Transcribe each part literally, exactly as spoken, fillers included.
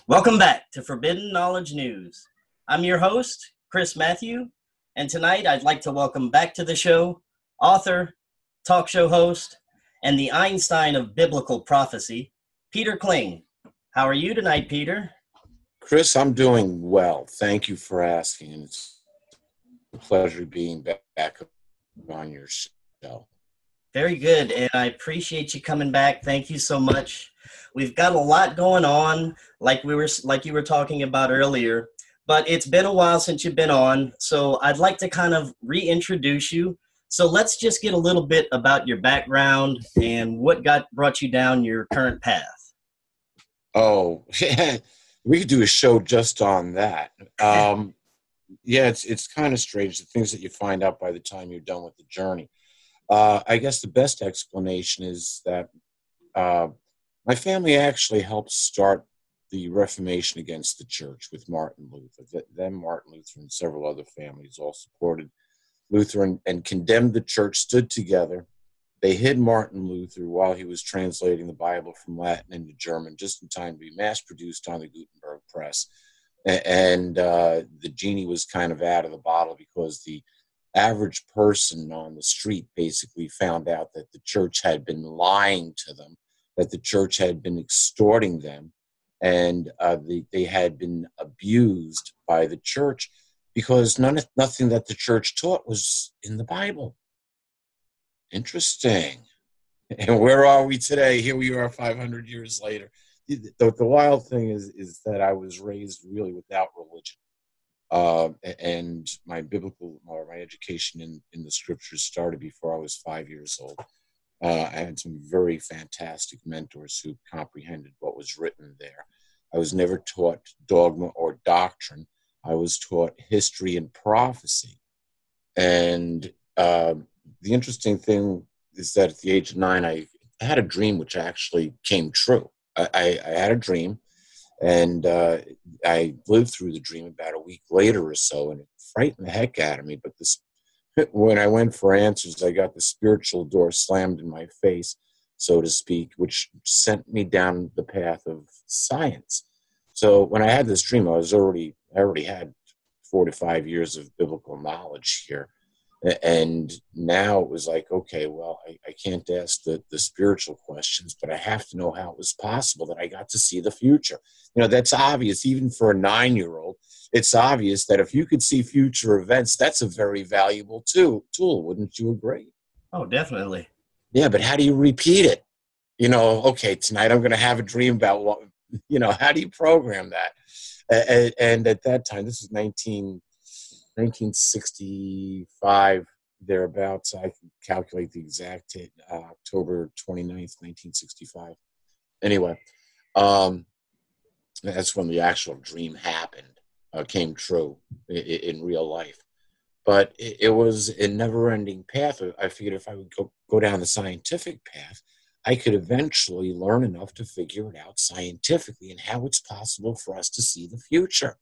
Welcome back to Forbidden Knowledge News. I'm your host, Chris Matthew, and tonight I'd like to welcome back to the show author, talk show host, and the Einstein of biblical prophecy, Peter Kling. How are you tonight, Peter? Chris, I'm doing well. Thank you for asking. It's a pleasure being back on your show. Very good, and I appreciate you coming back. Thank you so much. We've got a lot going on, like we were, like you were talking about earlier, but it's been a while since you've been on, so I'd like to kind of reintroduce you. So let's just get a little bit about your background and what got brought you down your current path. Oh, we could do a show just on that. Um, yeah, it's it's kind of strange, the things that you find out by the time you're done with the journey. Uh, I guess the best explanation is that uh, my family actually helped start the Reformation against the church with Martin Luther. Then Martin Luther and several other families all supported Luther and, and condemned the church, stood together. They hid Martin Luther while he was translating the Bible from Latin into German, just in time to be mass-produced on the Gutenberg press. And uh, the genie was kind of out of the bottle because the average person on the street basically found out that the church had been lying to them, that the church had been extorting them, and uh, they, they had been abused by the church because none, nothing that the church taught was in the Bible. Interesting. And where are we today? Here we are five hundred years later. The, the, the wild thing is, is that I was raised really without religion. Uh, and my biblical, or my education in, in the scriptures started before I was five years old. Uh, I had some very fantastic mentors who comprehended what was written there. I was never taught dogma or doctrine. I was taught history and prophecy. And uh, the interesting thing is that at the age of nine, I had a dream which actually came true. I, I, I had a dream. And uh, I lived through the dream about a week later or so, and it frightened the heck out of me. But this, when I went for answers, I got the spiritual door slammed in my face, so to speak, which sent me down the path of science. So when I had this dream, I was already, I already had four to five years of biblical knowledge here. And now it was like, okay, well, I, I can't ask the, the spiritual questions, but I have to know how it was possible that I got to see the future. You know, that's obvious, even for a nine-year-old. It's obvious that if you could see future events, that's a very valuable tool, tool, wouldn't you agree? Oh, definitely. Yeah, but how do you repeat it? You know, okay, tonight I'm going to have a dream about what, you know, how do you program that? And, and at that time, this is nineteen... nineteen sixty-five, thereabouts. I can calculate the exact date, uh, October twenty-ninth, nineteen sixty-five. Anyway, um, that's when the actual dream happened, uh, came true in, in real life. But it, it was a never-ending path. I figured if I would go, go down the scientific path, I could eventually learn enough to figure it out scientifically and how it's possible for us to see the future.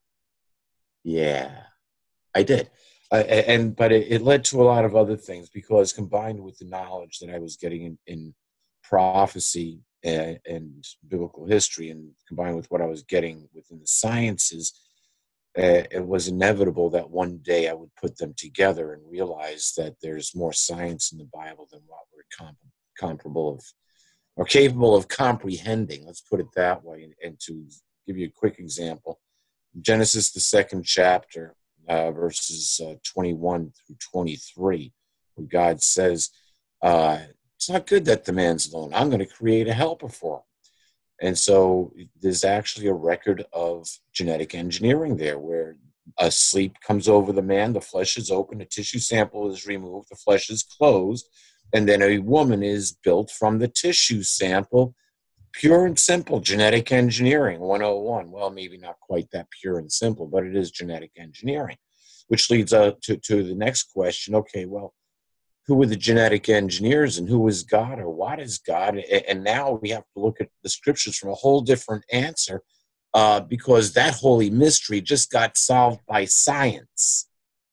Yeah. I did. Uh, and but it, it led to a lot of other things because combined with the knowledge that I was getting in, in prophecy and, and biblical history and combined with what I was getting within the sciences, uh, it was inevitable that one day I would put them together and realize that there's more science in the Bible than what we're comp- comparable of or capable of comprehending. Let's put it that way. And, and to give you a quick example, Genesis, the second chapter, Uh, verses uh, twenty-one through twenty-three, where God says, uh, it's not good that the man's alone. I'm going to create a helper for him. And so there's actually a record of genetic engineering there where a sleep comes over the man, the flesh is open, a tissue sample is removed, the flesh is closed, and then a woman is built from the tissue sample. Pure and simple genetic engineering, one oh one. Well, maybe not quite that pure and simple, but it is genetic engineering, which leads uh, to, to the next question. Okay, well, who were the genetic engineers and who is God or what is God? And now we have to look at the scriptures from a whole different answer uh, because that holy mystery just got solved by science.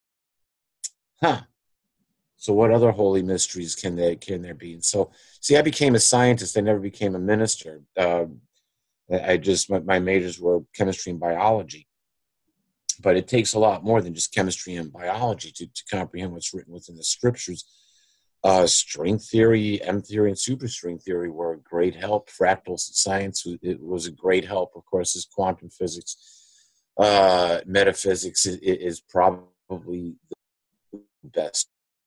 Huh. So what other holy mysteries can there can there be? And so, see, I became a scientist. I never became a minister. Uh, I just, my, my majors were chemistry and biology. But it takes a lot more than just chemistry and biology to, to comprehend what's written within the scriptures. Uh, string theory, M theory, and superstring theory were a great help. Fractal science, it was a great help. Of course, is quantum physics. Uh, metaphysics is, is probably the best.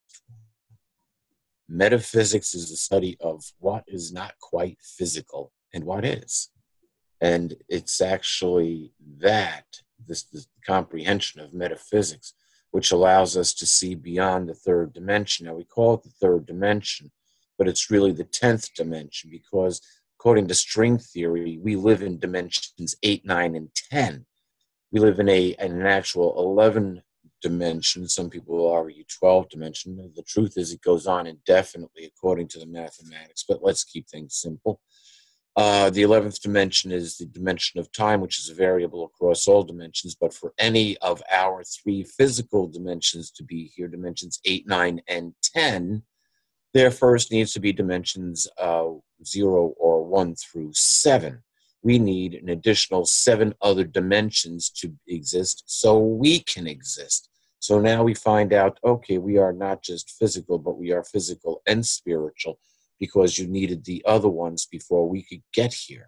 Metaphysics is the study of what is not quite physical and what is. And it's actually that, this, this comprehension of metaphysics, which allows us to see beyond the third dimension. Now, we call it the third dimension, but it's really the tenth dimension, because according to string theory, we live in dimensions eight, nine, and ten. We live in a in an actual eleven dimension. Some people will argue twelve dimension. The truth is it goes on indefinitely according to the mathematics, but let's keep things simple. Uh, the eleventh dimension is the dimension of time, which is a variable across all dimensions. But for any of our three physical dimensions to be here, dimensions eight, nine, and ten, there first needs to be dimensions uh, zero or one through seven. We need an additional seven other dimensions to exist so we can exist. So now we find out, okay, we are not just physical, but we are physical and spiritual, because you needed the other ones before we could get here.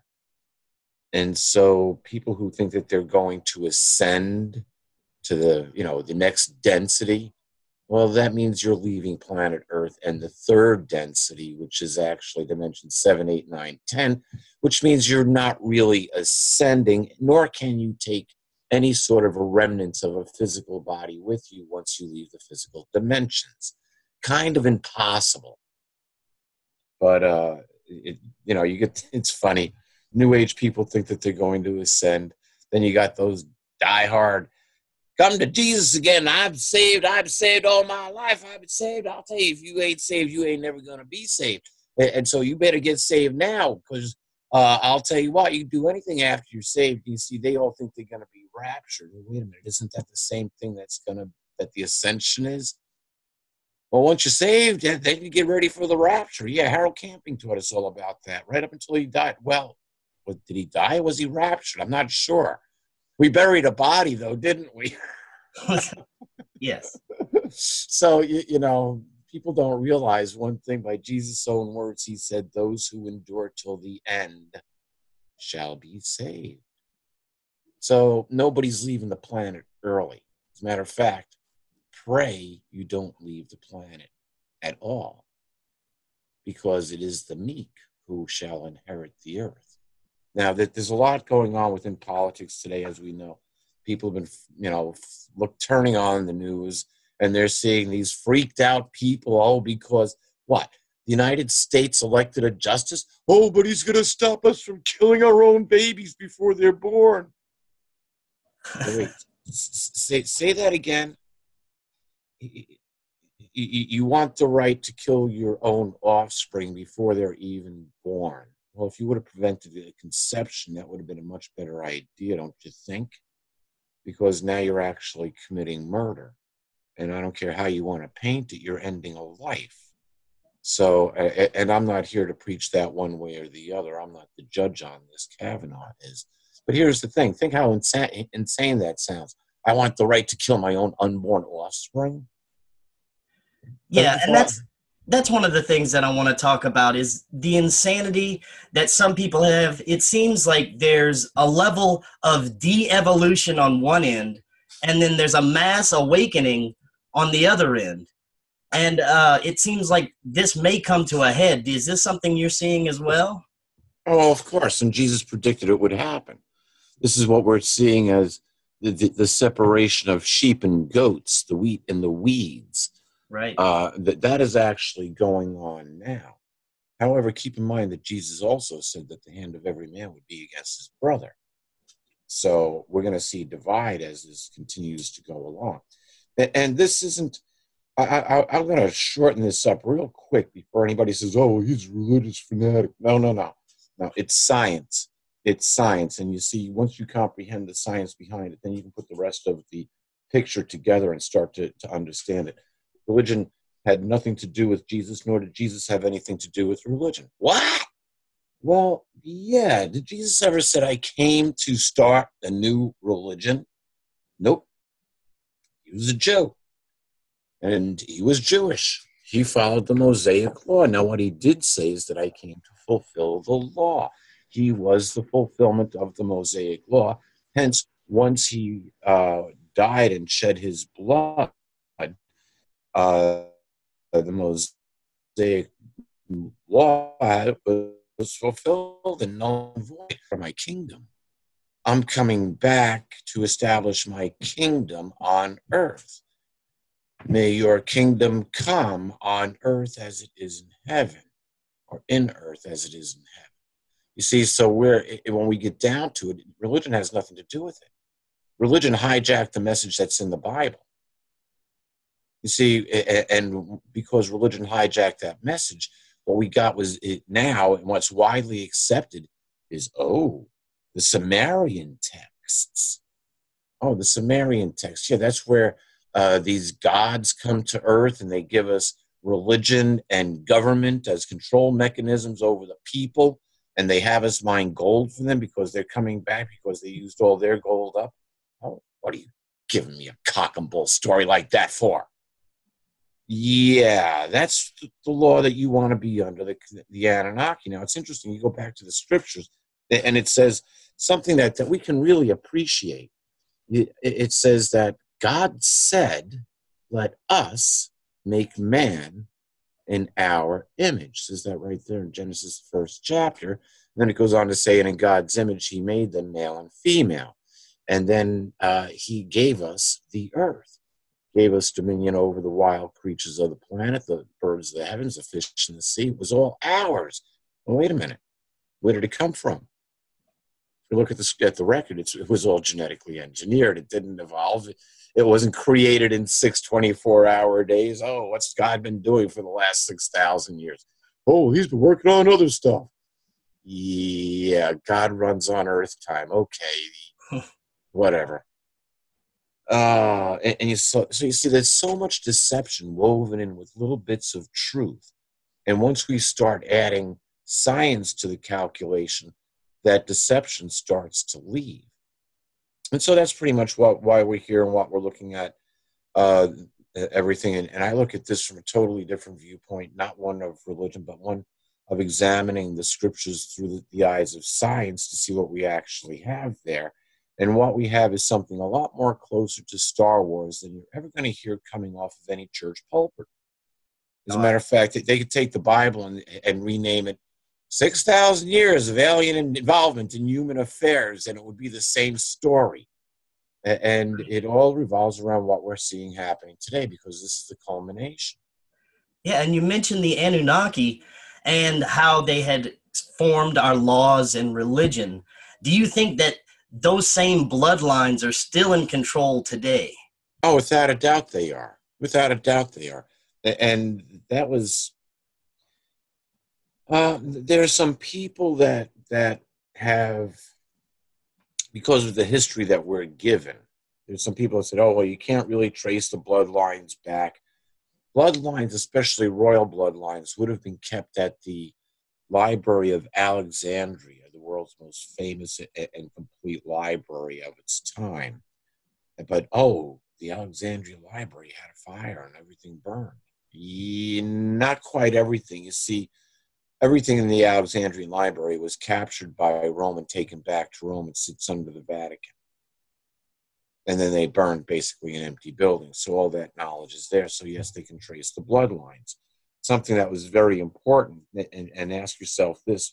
And so people who think that they're going to ascend to the, you know, the next density, well, that means you're leaving planet Earth and the third density, which is actually dimension seven, eight, nine, ten, which means you're not really ascending, nor can you take any sort of a remnants of a physical body with you once you leave the physical dimensions. Kind of impossible. But, uh, it, you know, you get, it's funny. New Age people think that they're going to ascend. Then you got those diehard, come to Jesus again. I'm saved. I'm saved all my life. I've been saved. I'll tell you, if you ain't saved, you ain't never going to be saved. And, and so you better get saved now, because uh, I'll tell you what, you can do anything after you're saved. You see, they all think they're going to be raptured. Well, wait a minute. Isn't that the same thing that's going to, that the ascension is? Well, once you're saved, then you get ready for the rapture. Yeah, Harold Camping taught us all about that, right up until he died. Well, what, did he die or was he raptured? I'm not sure. We buried a body, though, didn't we? Yes. So, you, you know, people don't realize one thing. By Jesus' own words, he said, those who endure till the end shall be saved. So nobody's leaving the planet early. As a matter of fact, pray you don't leave the planet at all, because it is the meek who shall inherit the earth. Now, that there's a lot going on within politics today, as we know. People have been, you know, look turning on the news, and they're seeing these freaked out people. Oh, because what? The United States elected a justice? Oh, but he's going to stop us from killing our own babies before they're born. Wait, say say that again. You want the right to kill your own offspring before they're even born. Well, if you would have prevented the conception, that would have been a much better idea, don't you think? Because now you're actually committing murder. And I don't care how you want to paint it, you're ending a life. So, and I'm not here to preach that one way or the other. I'm not the judge on this. Kavanaugh is. But here's the thing. Think how insane, insane that sounds. I want the right to kill my own unborn offspring. Yeah, and that's that's one of the things that I want to talk about is the insanity that some people have. It seems like there's a level of de-evolution on one end, and then there's a mass awakening on the other end. And uh, it seems like this may come to a head. Is this something you're seeing as well? Oh, of course. And Jesus predicted it would happen. This is what we're seeing as the, the, the separation of sheep and goats, the wheat and the weeds. Right. Uh, that, that is actually going on now. However, keep in mind that Jesus also said that the hand of every man would be against his brother. So we're going to see divide as this continues to go along. And, and this isn't, I, I, I'm going to shorten this up real quick before anybody says, oh, he's a religious fanatic. No, no, no. No, it's science. It's science. And you see, once you comprehend the science behind it, then you can put the rest of the picture together and start to, to understand it. Religion had nothing to do with Jesus, nor did Jesus have anything to do with religion. What? Well, yeah. Did Jesus ever said, I came to start a new religion? Nope. He was a Jew, and he was Jewish. He followed the Mosaic law. Now, what he did say is that I came to fulfill the law. He was the fulfillment of the Mosaic law. Hence, once he uh, died and shed his blood, uh, the Mosaic law was fulfilled and null and void for my kingdom. I'm coming back to establish my kingdom on earth. May your kingdom come on earth as it is in heaven, or in earth as it is in heaven. You see, so we're, when we get down to it, religion has nothing to do with it. Religion hijacked the message that's in the Bible. You see, and because religion hijacked that message, what we got was it now, and what's widely accepted is, oh, the Sumerian texts. Oh, the Sumerian texts. Yeah, that's where uh, these gods come to earth and they give us religion and government as control mechanisms over the people. And they have us mine gold for them because they're coming back because they used all their gold up. Oh, what are you giving me a cock and bull story like that for? Yeah, that's the law that you want to be under, the, the Anunnaki. Now, it's interesting. You go back to the scriptures, and it says something that, that we can really appreciate. It, it says that God said, let us make man in our image. It says that right there in Genesis, first chapter. And then it goes on to say, and in God's image, he made them male and female. And then uh, he gave us the earth, gave us dominion over the wild creatures of the planet, the birds of the heavens, the fish in the sea. It was all ours. Well, wait a minute. Where did it come from? If you look at the, at the record, it's, it was all genetically engineered. It didn't evolve. It, it wasn't created in six twenty-four hour days. Oh, what's God been doing for the last six thousand years? Oh, he's been working on other stuff. Yeah, God runs on earth time. Okay, whatever. Uh, and, and you so, so you see, there's so much deception woven in with little bits of truth. And once we start adding science to the calculation, that deception starts to leave. And so that's pretty much what, why we're here and what we're looking at uh, everything. And, and I look at this from a totally different viewpoint, not one of religion, but one of examining the scriptures through the, the eyes of science to see what we actually have there. And what we have is something a lot more closer to Star Wars than you're ever going to hear coming off of any church pulpit. As a matter of fact, they could take the Bible and, and rename it six thousand years of alien involvement in human affairs, and it would be the same story. And it all revolves around what we're seeing happening today, because this is the culmination. Yeah, and you mentioned the Anunnaki and how they had formed our laws and religion. Do you think that those same bloodlines are still in control today? Oh, without a doubt they are. Without a doubt they are. And that was... Uh, there are some people that that have, because of the history that we're given, there's some people that said, oh, well, you can't really trace the bloodlines back. Bloodlines, especially royal bloodlines, would have been kept at the Library of Alexandria, the world's most famous and complete library of its time. But, oh, the Alexandria Library had a fire and everything burned. Yeah, not quite everything. You see, everything in the Alexandrian Library was captured by Rome and taken back to Rome and sits under the Vatican. And then they burned basically an empty building. So all that knowledge is there. So yes, they can trace the bloodlines. Something that was very important. And, and ask yourself this.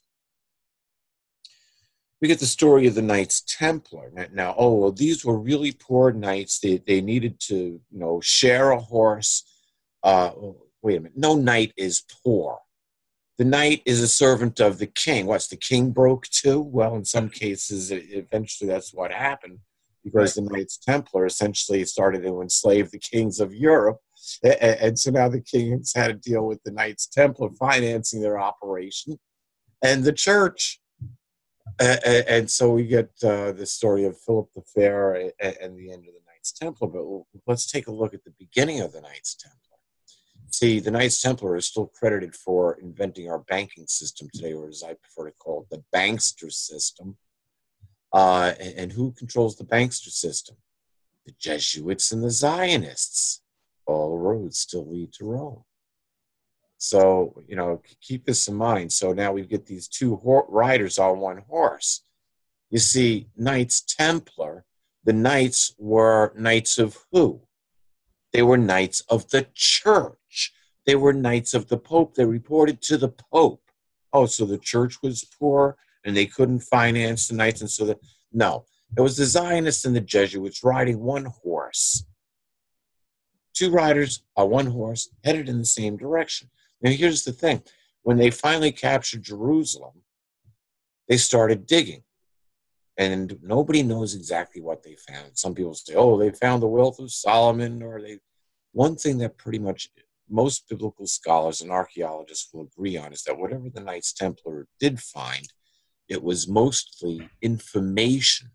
We get the story of the Knights Templar. Now, now, oh, well, these were really poor knights. They, they needed to, you know, share a horse. Uh, wait a minute. No knight is poor. The knight is a servant of the king. What's the king broke too? Well, in some cases, eventually that's what happened, because right. The Knights Templar essentially started to enslave the kings of Europe. And so now the kings had to deal with the Knights Templar financing their operation and the church. And so we get uh, the story of Philip the Fair and the end of the Knights Templar. But let's take a look at the beginning of the Knights Templar. See, the Knights Templar is still credited for inventing our banking system today, or as I prefer to call it, the bankster system. Uh, and, and who controls the bankster system? The Jesuits and the Zionists. All roads still lead to Rome. So, you know, keep this in mind. So now we get these two ho- riders on one horse. You see, Knights Templar, the knights were knights of who? They were knights of the church. They were knights of the Pope. They reported to the Pope. Oh, so the church was poor and they couldn't finance the knights. And so, the, no, it was the Zionists and the Jesuits riding one horse. Two riders on one horse headed in the same direction. Now, here's the thing. When they finally captured Jerusalem, they started digging. And nobody knows exactly what they found. Some people say, oh, they found the wealth of Solomon, or they... One thing that pretty much most biblical scholars and archaeologists will agree on is that whatever the Knights Templar did find, it was mostly information.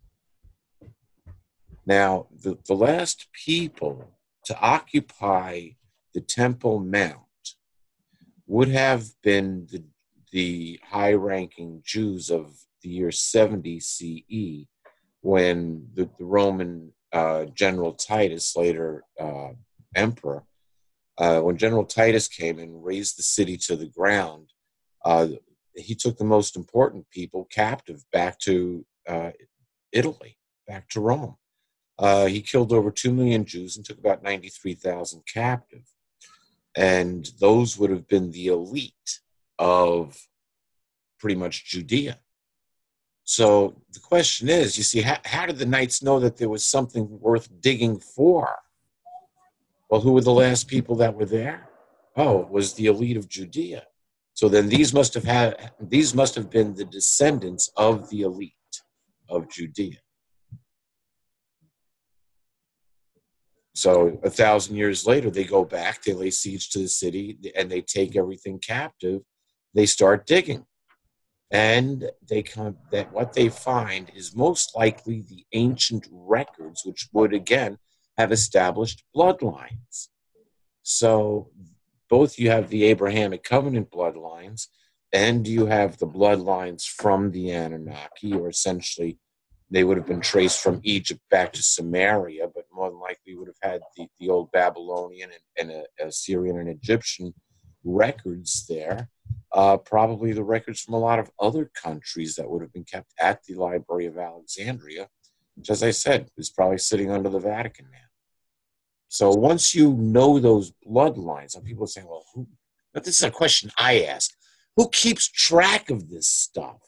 Now, the, the last people to occupy the Temple Mount would have been the, the high-ranking Jews of the year seventy C E, when the, the Roman uh, General Titus, later uh, emperor, uh, when General Titus came and razed the city to the ground, uh, he took the most important people captive back to uh, Italy, back to Rome. Uh, he killed over two million Jews and took about ninety-three thousand captive. And those would have been the elite of pretty much Judea. So the question is, you see, how, how did the knights know that there was something worth digging for? Well, who were the last people that were there? Oh, it was the elite of Judea. So then these must have had, these must have been the descendants of the elite of Judea. So a thousand years later, they go back, they lay siege to the city, and they take everything captive. They start digging. And they come that what they find is most likely the ancient records, which would again have established bloodlines. So both you have the Abrahamic covenant bloodlines, and you have the bloodlines from the Anunnaki, or essentially they would have been traced from Egypt back to Samaria, but more than likely would have had the, the old Babylonian and, and uh, Assyrian and Egyptian records there. Uh, probably the records from a lot of other countries that would have been kept at the Library of Alexandria, which, as I said, is probably sitting under the Vatican now. So once you know those bloodlines, some people say, well, who? But this is a question I ask. Who keeps track of this stuff?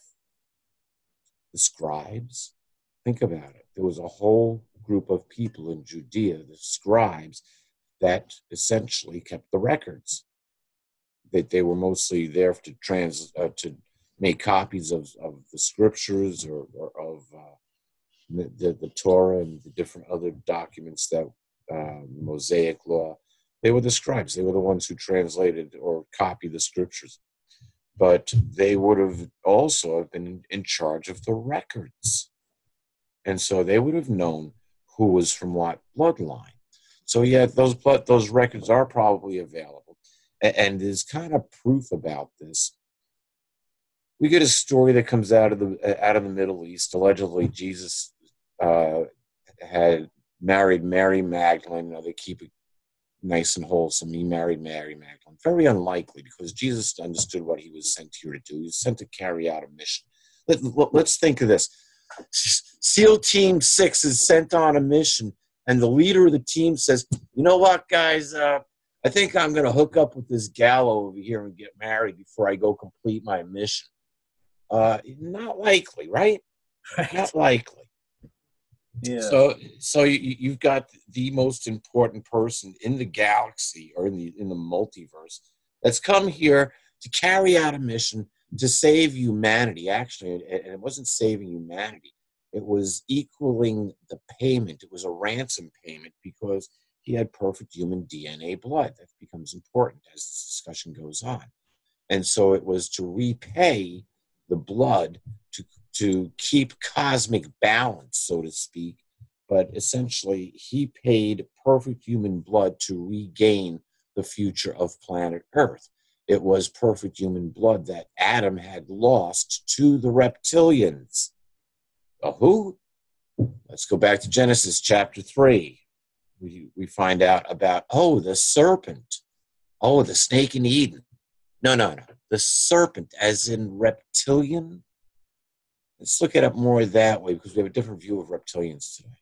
The scribes? Think about it. There was a whole group of people in Judea, the scribes, that essentially kept the records. That they were mostly there to trans uh, to make copies of, of the scriptures, or, or of uh, the, the, the Torah and the different other documents that uh, Mosaic law. They were the scribes. They were the ones who translated or copied the scriptures. But they would have also been in charge of the records. And so they would have known who was from what bloodline. So yeah, those blood, those records are probably available. And there's kind of proof about this. We get a story that comes out of the out of the Middle East. Allegedly, Jesus uh, had married Mary Magdalene. You know, they keep it nice and wholesome. He married Mary Magdalene. Very unlikely, because Jesus understood what he was sent here to do. He was sent to carry out a mission. Let, let, let's think of this. SEAL Team Six is sent on a mission, and the leader of the team says, "You know what, guys? Uh, I think I'm going to hook up with this gal over here and get married before I go complete my mission." Uh, not likely, right? Right. Not likely. Yeah. So, so you, you've got the most important person in the galaxy, or in the in the multiverse, that's come here to carry out a mission to save humanity. Actually, and it wasn't saving humanity; it was equaling the payment. It was a ransom payment, because he had perfect human D N A blood. That becomes important as this discussion goes on. And so it was to repay the blood, to, to keep cosmic balance, so to speak. But essentially, he paid perfect human blood to regain the the future of planet Earth. It was perfect human blood that Adam had lost to the reptilians. Uh, who? Let's go back to Genesis chapter three. We, we find out about, oh, the serpent. Oh, the snake in Eden. No, no, no. The serpent, as in reptilian. Let's look it up more that way because we have a different view of reptilians today.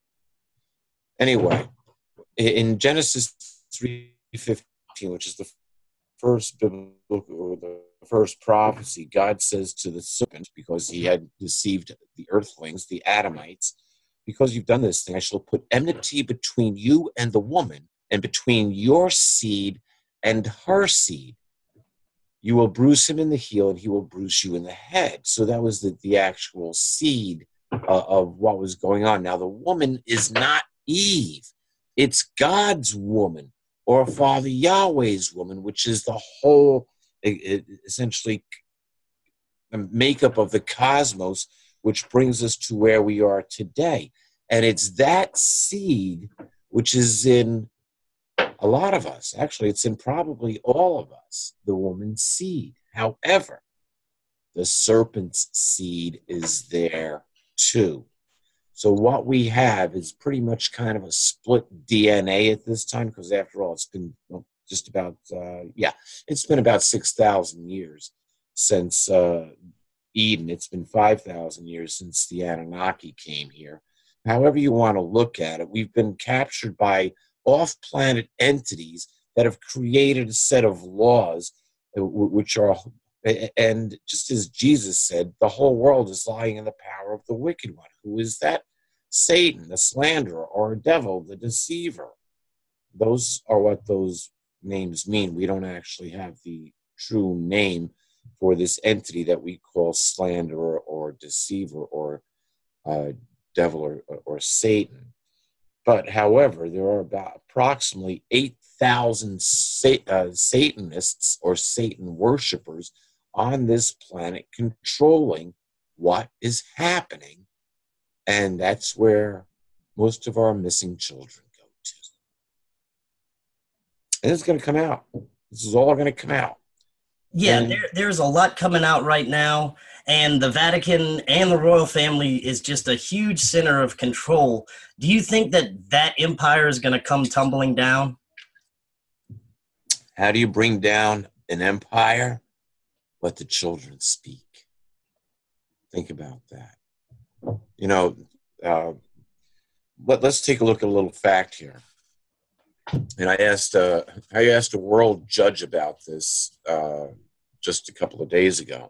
Anyway, in Genesis three fifteen, which is the first biblical, or the first prophecy, God says to the serpent, because he had deceived the earthlings, the Adamites, because you've done this thing, I shall put enmity between you and the woman, and between your seed and her seed. You will bruise him in the heel, and he will bruise you in the head. So that was the, the actual seed uh, of what was going on. Now, the woman is not Eve. It's God's woman, or Father Yahweh's woman, which is the whole, essentially, makeup of the cosmos, which brings us to where we are today. And it's that seed which is in a lot of us. Actually, it's in probably all of us, the woman's seed. However, the serpent's seed is there too. So what we have is pretty much kind of a split D N A at this time, because after all, it's been just about, uh, yeah, it's been about six thousand years since uh, Eden. It's been five thousand years since the Anunnaki came here. However you want to look at it, we've been captured by off-planet entities that have created a set of laws which are, and just as Jesus said, the whole world is lying in the power of the wicked one. Who is that? Satan, the slanderer, or devil, the deceiver. Those are what those names mean. We don't actually have the true name for this entity that we call slanderer or deceiver or uh, devil or, or Satan. But however, there are about approximately eight thousand sa- uh, Satanists or Satan worshipers on this planet controlling what is happening. And that's where most of our missing children go to. And it's going to come out. This is all going to come out. Yeah, And there, there's a lot coming out right now, and the Vatican and the royal family is just a huge center of control. Do you think that that empire is going to come tumbling down? how do you bring down an empire? Let the children speak. Think about that. You know, uh, let, let's take a look at a little fact here. And I asked, uh, I asked a world judge about this uh, just a couple of days ago.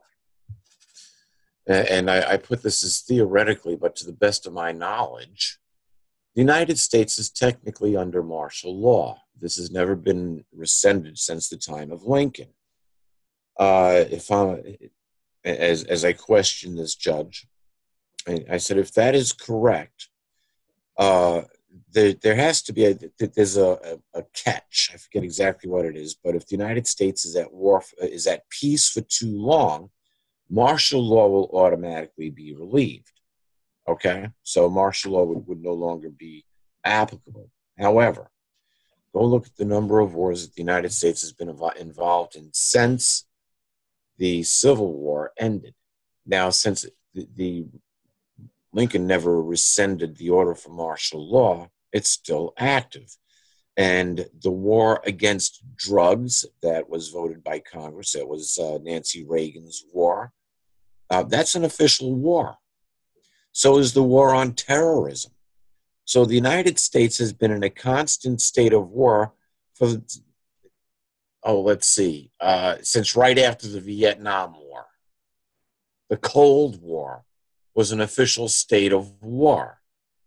And I, I put this as theoretically, but to the best of my knowledge, the United States is technically under martial law. This has never been rescinded since the time of Lincoln. Uh, if I, as as I questioned this judge, I, I said, if that is correct, uh, there there has to be a there's a, a, a catch. I forget exactly what it is, but if the United States is at war is at peace for too long, martial law will automatically be relieved. Okay, so martial law would, would no longer be applicable. However, go look at the number of wars that the United States has been inv- involved in since the Civil War ended. Now, since the, the Lincoln never rescinded the order for martial law, it's still active. And the war against drugs that was voted by Congress, that was uh, Nancy Reagan's war, uh, that's an official war. So is the war on terrorism. So the United States has been in a constant state of war for, oh, let's see, uh, since right after the Vietnam War. The Cold War was an official state of war.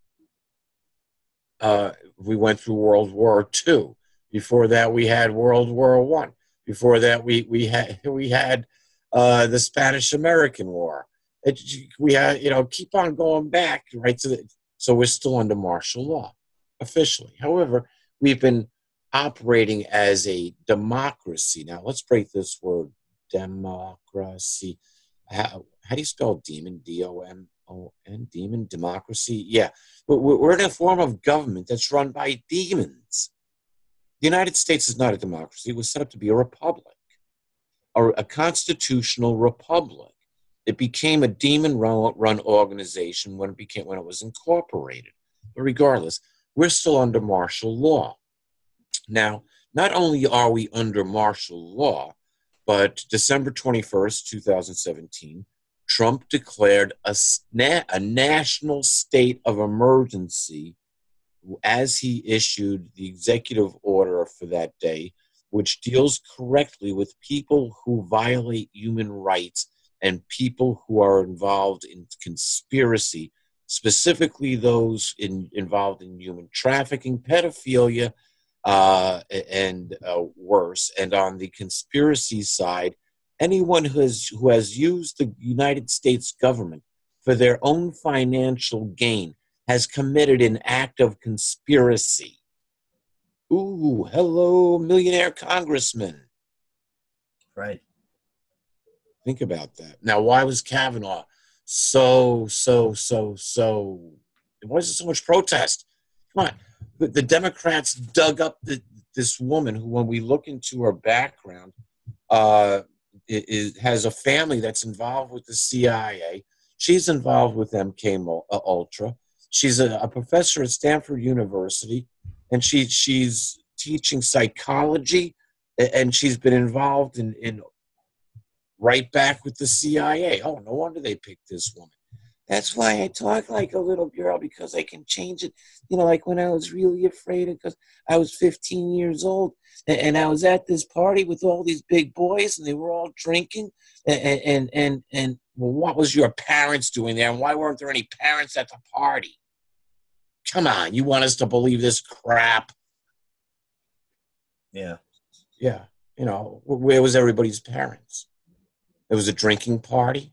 Uh, we went through World War Two. Before that, we had World War One. Before that, we we had we had uh, the Spanish-American War. It, we had, you know, keep on going back right to the. So we're still under martial law, officially. However, we've been operating as a democracy. Now, let's break this word, democracy. How, how do you spell demon? D O M O N, demon, democracy? Yeah, we're, we're in a form of government that's run by demons. The United States is not a democracy. It was set up to be a republic, or a constitutional republic. It became a demon-run organization when it became when it was incorporated. But regardless, we're still under martial law. Now, not only are we under martial law, but December twenty-first, twenty seventeen, Trump declared a, a national state of emergency as he issued the executive order for that day, which deals correctly with people who violate human rights and people who are involved in conspiracy, specifically those in, involved in human trafficking, pedophilia, uh, and uh, worse. And on the conspiracy side, anyone who has, who has used the United States government for their own financial gain has committed an act of conspiracy. Ooh, hello, millionaire congressman. Right. Think about that. Now, why was Kavanaugh so, so, so, so, why is there so much protest? Come on. The, the Democrats dug up the, this woman who, when we look into her background, uh, is, has a family that's involved with the C I A. She's involved with M K Ultra. She's a, a professor at Stanford University, and she she's teaching psychology, and she's been involved in, in right back with the C I A. Oh, no wonder they picked this woman. That's why I talk like a little girl, because I can change it. You know, like when I was really afraid, because I was fifteen years old, and, and I was at this party with all these big boys, and they were all drinking. And, and, and, and well, what was your parents doing there? And why weren't there any parents at the party? Come on, you want us to believe this crap? Yeah. Yeah. You know, where was everybody's parents? It was a drinking party.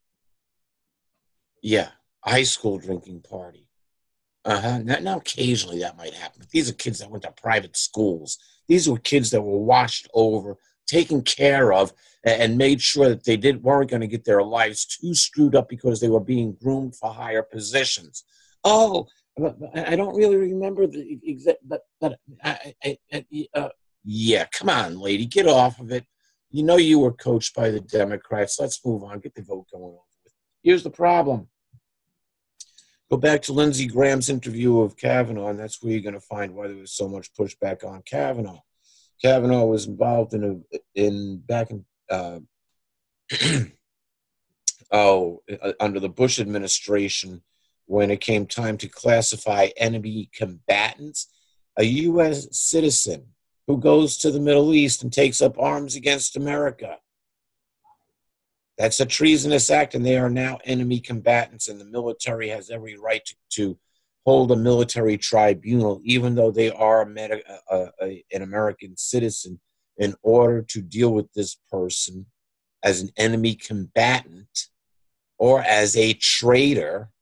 Yeah, a high school drinking party. Uh-huh. Now, now, occasionally that might happen. But these are kids that went to private schools. These were kids that were watched over, taken care of, and made sure that they did, weren't going to get their lives too screwed up because they were being groomed for higher positions. Oh, but, but I don't really remember the exact, but, but I, I, I, uh, yeah, come on, lady, get off of it. You know you were coached by the Democrats. Let's move on. Get the vote going on. Here's the problem. Go back to Lindsey Graham's interview of Kavanaugh, and that's where you're going to find why there was so much pushback on Kavanaugh. Kavanaugh was involved in a in back in uh, oh under the Bush administration when it came time to classify enemy combatants. A U S citizen who goes to the Middle East and takes up arms against America. That's a treasonous act, and they are now enemy combatants, and the military has every right to, to hold a military tribunal, even though they are a, a, a, an American citizen, in order to deal with this person as an enemy combatant or as a traitor.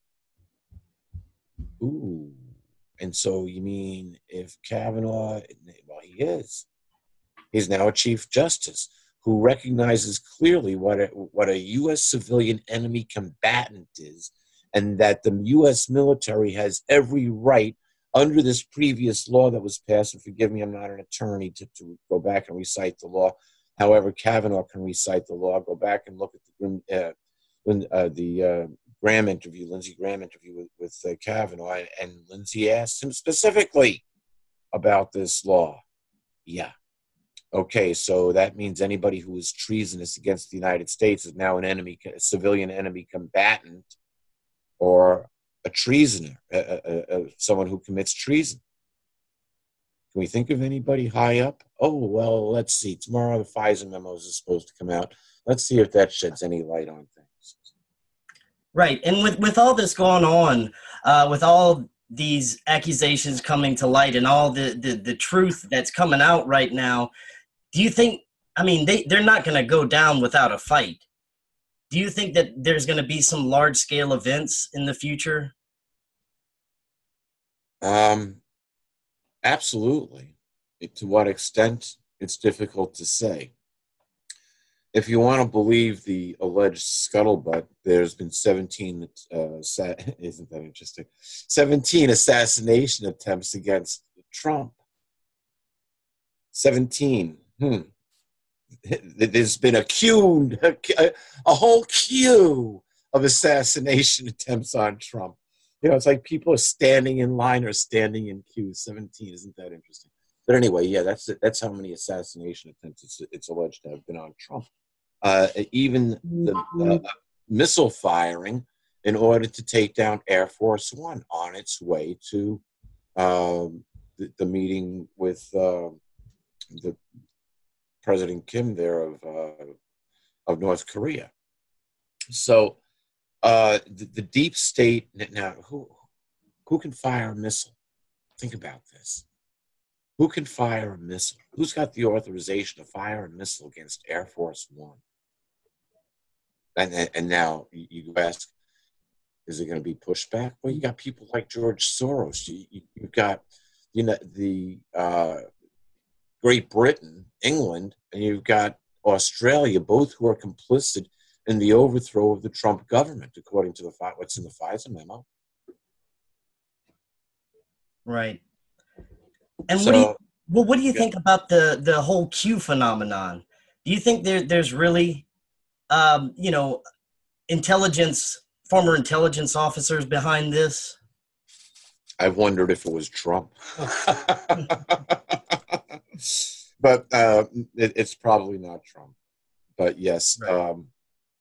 Ooh. And so you mean if Kavanaugh, well, he is. He's now a Chief Justice who recognizes clearly what a, what a U S civilian enemy combatant is, and that the U S military has every right under this previous law that was passed, and forgive me, I'm not an attorney to, to go back and recite the law. However, Kavanaugh can recite the law. Go back and look at the, uh, when, uh, the uh, Graham interview, Lindsey Graham interview with, with uh, Kavanaugh, and Lindsey asked him specifically about this law. Yeah. Okay, so that means anybody who is treasonous against the United States is now an enemy, a civilian enemy combatant, or a treasoner, a, a, a, someone who commits treason. Can we think of anybody high up? Oh, well, let's see. Tomorrow the FISA memos is supposed to come out. Let's see if that sheds any light on things. Right, and with, with all this going on, uh, with all these accusations coming to light and all the, the, the truth that's coming out right now, do you think, I mean, they, they're not going to go down without a fight. Do you think that there's going to be some large-scale events in the future? Um, absolutely. To what extent, it's difficult to say. If you want to believe the alleged scuttlebutt, there's been seventeen, uh, isn't that interesting? seventeen assassination attempts against Trump. seventeen. Hmm. There's been a queue, a, a whole queue of assassination attempts on Trump. You know, it's like people are standing in line or standing in queues. seventeen, isn't that interesting? But anyway, yeah, that's that's how many assassination attempts it's, it's alleged to have been on Trump. Uh, even the uh, missile firing in order to take down Air Force One on its way to um, the, the meeting with uh, the President Kim there of uh, of North Korea. So uh, the, the deep state now, who who can fire a missile? Think about this. Who can fire a missile? Who's got the authorization to fire a missile against Air Force One? And and now you ask, is it going to be pushed back? Well, you got people like George Soros. You, you, you've got you know the uh, Great Britain, England, and you've got Australia, both who are complicit in the overthrow of the Trump government, according to the what's in the FISA memo. Right. And so, what do you, well, what do you yeah. think about the the whole Q phenomenon? Do you think there there's really, um, you know, intelligence, former intelligence officers behind this? I've wondered if it was Trump. But uh, it, it's probably not Trump. But yes, Right. um,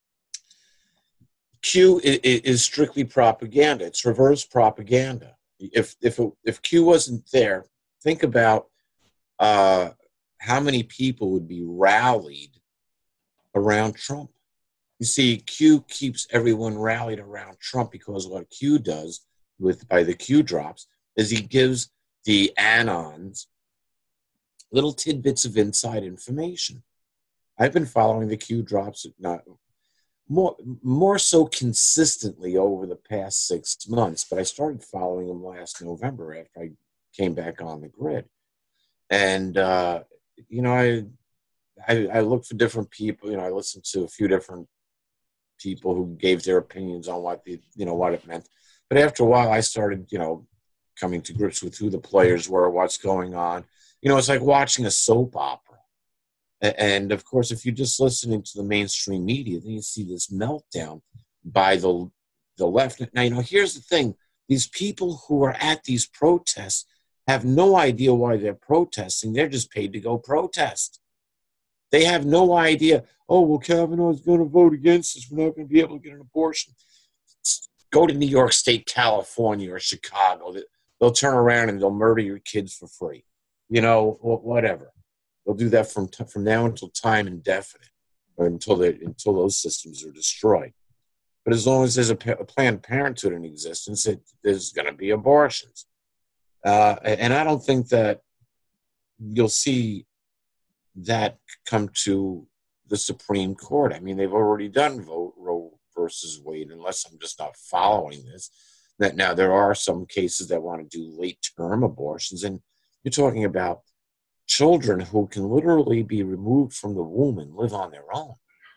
Q is, is strictly propaganda. It's reverse propaganda. If if it, if Q wasn't there, think about uh, how many people would be rallied around Trump. You see, Q keeps everyone rallied around Trump because what Q does with by the Q drops is he gives the anons little tidbits of inside information. I've been following the Q drops not more more so consistently over the past six months, but I started following them last November after I came back on the grid. And uh, you know, I, I I look for different people. You know, I listened to a few different people who gave their opinions on what the you know what it meant. But after a while, I started you know coming to grips with who the players were, what's going on. You know, it's like watching a soap opera. And of course, if you're just listening to the mainstream media, then you see this meltdown by the the left. Now, you know, here's the thing: these people who are at these protests have no idea why they're protesting. They're just paid to go protest. They have no idea. Oh, well, Kavanaugh's going to vote against us. We're not going to be able to get an abortion. Go to New York State, California, or Chicago. They'll turn around and they'll murder your kids for free. You know, whatever. They'll do that from t- from now until time indefinite, or until they until those systems are destroyed. But as long as there's a, a Planned Parenthood in existence, it, there's going to be abortions. Uh, and I don't think that you'll see that come to the Supreme Court. I mean, they've already done vote Roe versus Wade, unless I'm just not following this. That now there are some cases that want to do late-term abortions, and you're talking about children who can literally be removed from the womb and live on their own.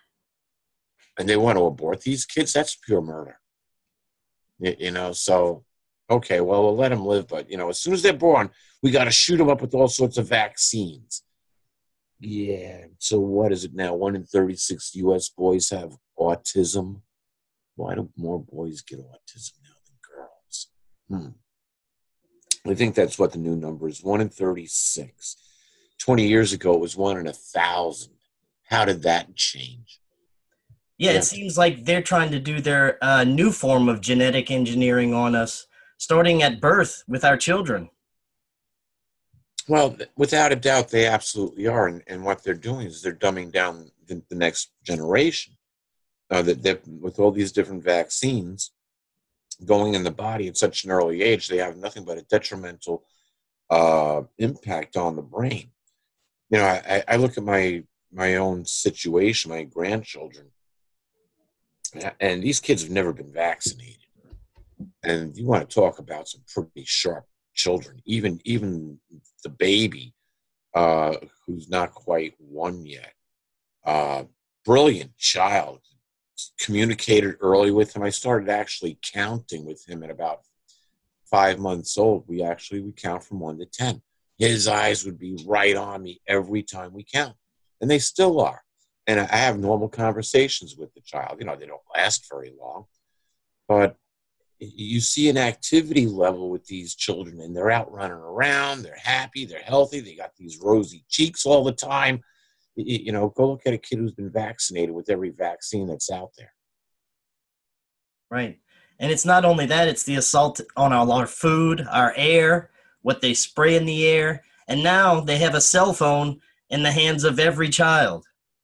And they want to abort these kids? That's pure murder. You, you know, so, okay, well, we'll let them live. But, you know, as soon as they're born, we got to shoot them up with all sorts of vaccines. Yeah, so what is it now? One in thirty-six U S boys have autism. Why do more boys get autism now than girls? Hmm. I think that's what the new number is, one in thirty-six. twenty years ago, it was one in a thousand. How did that change? Yeah, Yeah. it seems like they're trying to do their uh, new form of genetic engineering on us, starting at birth with our children. Well, without a doubt, they absolutely are. And, and what they're doing is they're dumbing down the, the next generation. Uh, that, that with all these different vaccines going in the body at such an early age, they have nothing but a detrimental uh, impact on the brain. You know, I, I look at my my own situation, my grandchildren, and these kids have never been vaccinated. And you want to talk about some pretty sharp children, even even the baby uh, who's not quite one yet. Uh, brilliant child, communicated early with him. I started actually counting with him at about five months old. We actually we count from one to ten. His eyes would be right on me every time we count. And they still are. And I have normal conversations with the child. You know, they don't last very long. But you see an activity level with these children, and they're out running around. They're happy. They're healthy. They got these rosy cheeks all the time. You know, go look at a kid who's been vaccinated with every vaccine that's out there. Right. And it's not only that, it's the assault on all our food, our air, what they spray in the air. And now they have a cell phone in the hands of every child.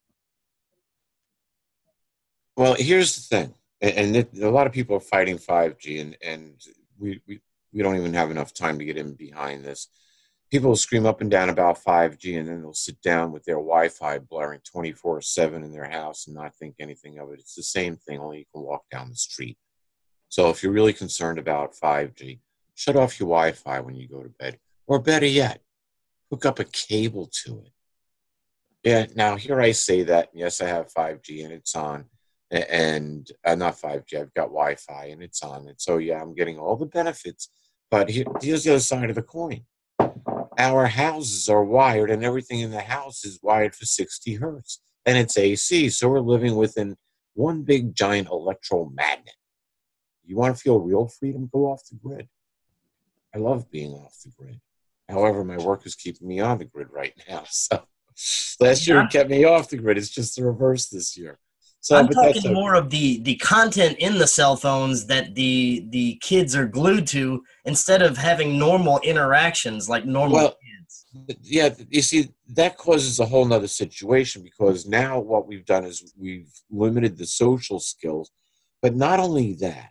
Well, here's the thing. And, and it, a lot of people are fighting five G, and, and we, we, we don't even have enough time to get in behind this. People will scream up and down about five G, and then they'll sit down with their Wi-Fi blaring twenty-four seven in their house and not think anything of it. It's the same thing, only you can walk down the street. So if you're really concerned about five G, shut off your Wi-Fi when you go to bed. Or better yet, hook up a cable to it. Yeah, now here I say that, yes, I have five G and it's on. And uh, not five G, I've got Wi-Fi and it's on. And so, yeah, I'm getting all the benefits. But here, here's the other side of the coin. Our houses are wired, and everything in the house is wired for sixty hertz. And it's A C, so we're living within one big giant electromagnet. You want to feel real freedom? Go off the grid. I love being off the grid. However, my work is keeping me on the grid right now. So last year it kept me off the grid. It's just the reverse this year. So, I'm but talking that's okay. more of the, the content in the cell phones that the the kids are glued to instead of having normal interactions like normal well, kids. Yeah, you see, that causes a whole nother situation, because now what we've done is we've limited the social skills. But not only that,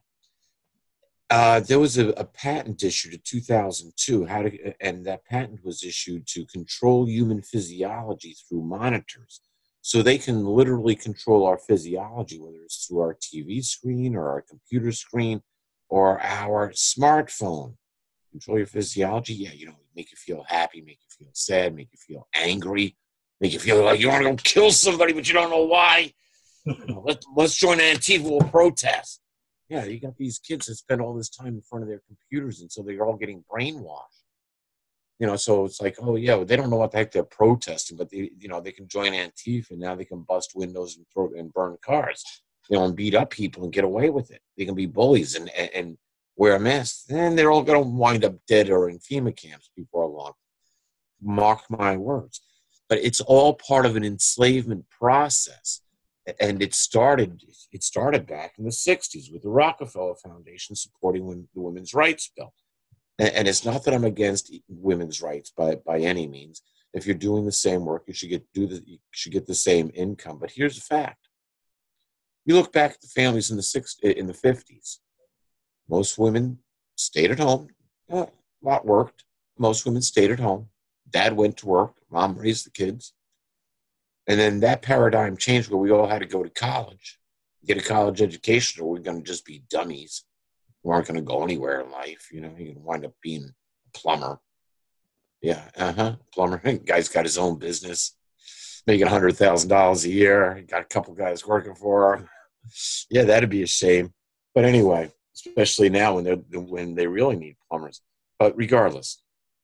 uh, there was a, a patent issued in two thousand two, how to, and that patent was issued to control human physiology through monitors. So they can literally control our physiology, whether it's through our T V screen or our computer screen or our smartphone. Control your physiology. Yeah, you know, make you feel happy, make you feel sad, make you feel angry, make you feel like you want to go kill somebody, but you don't know why. You know, let, let's join Antifa, we'll protest. Yeah, you got these kids that spend all this time in front of their computers, and so they're all getting brainwashed. You know, so it's like, oh, yeah, well, they don't know what the heck they're protesting, but, they, you know, they can join Antifa, and now they can bust windows and throw and burn cars, you know, and beat up people and get away with it. They can be bullies and, and, and wear a mask. Then they're all going to wind up dead or in FEMA camps before long. Mark my words. But it's all part of an enslavement process. And it started it started back in the sixties with the Rockefeller Foundation supporting the Women's Rights Bill. And it's not that I'm against women's rights by, by any means. If you're doing the same work, you should get do the you should get the same income. But here's the fact: you look back at the families in the six in the fifties. Most women stayed at home. A lot worked. Most women stayed at home. Dad went to work. Mom raised the kids. And then that paradigm changed, where we all had to go to college, get a college education, or we're going to just be dummies. We aren't going to go anywhere in life. You know, you're going to wind up being a plumber. Yeah, uh-huh, plumber. Guy's got his own business, making one hundred thousand dollars a year. He got a couple guys working for him. Yeah, that'd be a shame. But anyway, especially now when they when they really need plumbers. But regardless,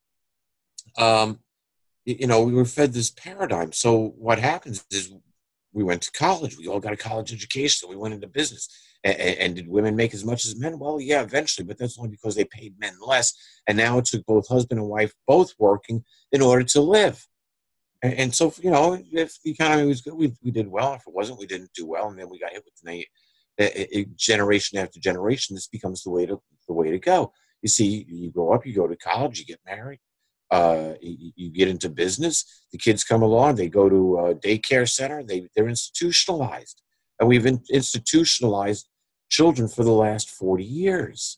um, you know, we were fed this paradigm. So what happens is we went to college. We all got a college education. So we went into business. And, and did women make as much as men? Well, yeah, eventually, but that's only because they paid men less. And now it took both husband and wife both working in order to live. And, and so, you know, if the economy was good, we, we did well. If it wasn't, we didn't do well. And then we got hit with the a, a generation after generation. This becomes the way to the way to go. You see, you grow up, you go to college, you get married, uh, you, you get into business. The kids come along, they go to a daycare center. They they're institutionalized, and we've in, institutionalized children for the last forty years.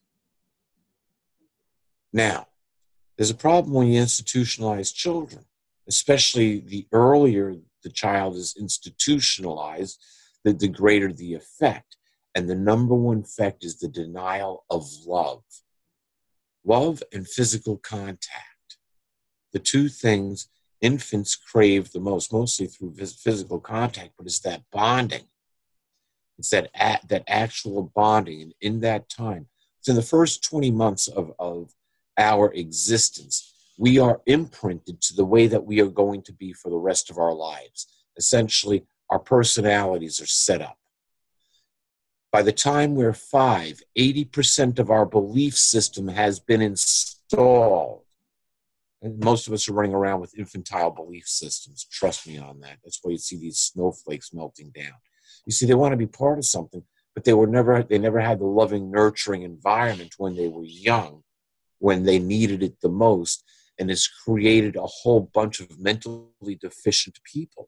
Now, there's a problem when you institutionalize children, especially the earlier the child is institutionalized, the, the greater the effect. And the number one effect is the denial of love. Love and physical contact. The two things infants crave the most, mostly through physical contact, but it's that bonding. It's that that actual bonding. And in that time, it's in the first twenty months of, of our existence, we are imprinted to the way that we are going to be for the rest of our lives. Essentially, our personalities are set up. By the time we're five, eighty percent of our belief system has been installed. And most of us are running around with infantile belief systems. Trust me on that. That's why you see these snowflakes melting down. You see, they want to be part of something, but they were never, they never had the loving, nurturing environment when they were young, when they needed it the most, and it's created a whole bunch of mentally deficient people.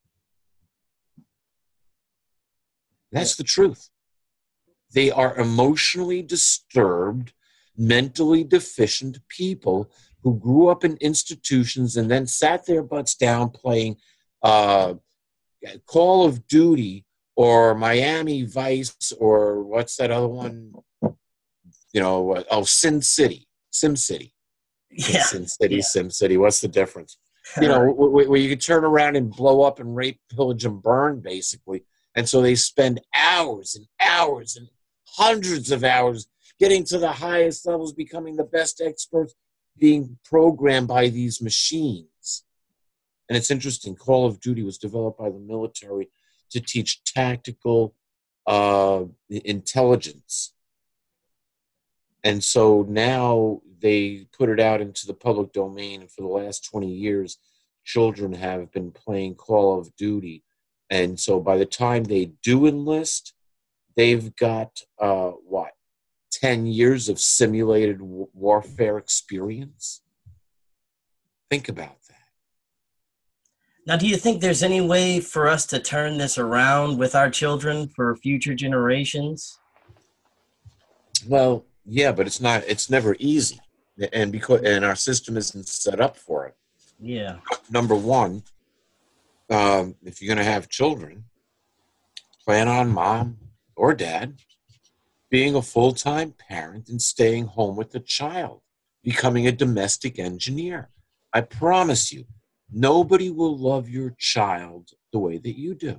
That's the truth. They are emotionally disturbed, mentally deficient people who grew up in institutions and then sat their butts down playing uh, Call of Duty or Miami Vice or what's that other one? You know, uh, oh, Sin City, Sim City. Yeah. Sin City, Yeah. Sim City. What's the difference? You know, where, where you can turn around and blow up and rape, pillage, and burn, basically. And so they spend hours and hours and hundreds of hours getting to the highest levels, becoming the best experts, being programmed by these machines. And it's interesting, Call of Duty was developed by the military to teach tactical uh, intelligence. And so now they put it out into the public domain, and for the last twenty years, children have been playing Call of Duty. And so by the time they do enlist, they've got, uh, what, ten years of simulated w- warfare experience? Think about that. Now, do you think there's any way for us to turn this around with our children for future generations? Well, yeah, but it's not, it's never easy. And because, and our system isn't set up for it. Yeah. Number one, um, if you're going to have children, plan on mom or dad being a full-time parent and staying home with the child, becoming a domestic engineer. I promise you, nobody will love your child the way that you do.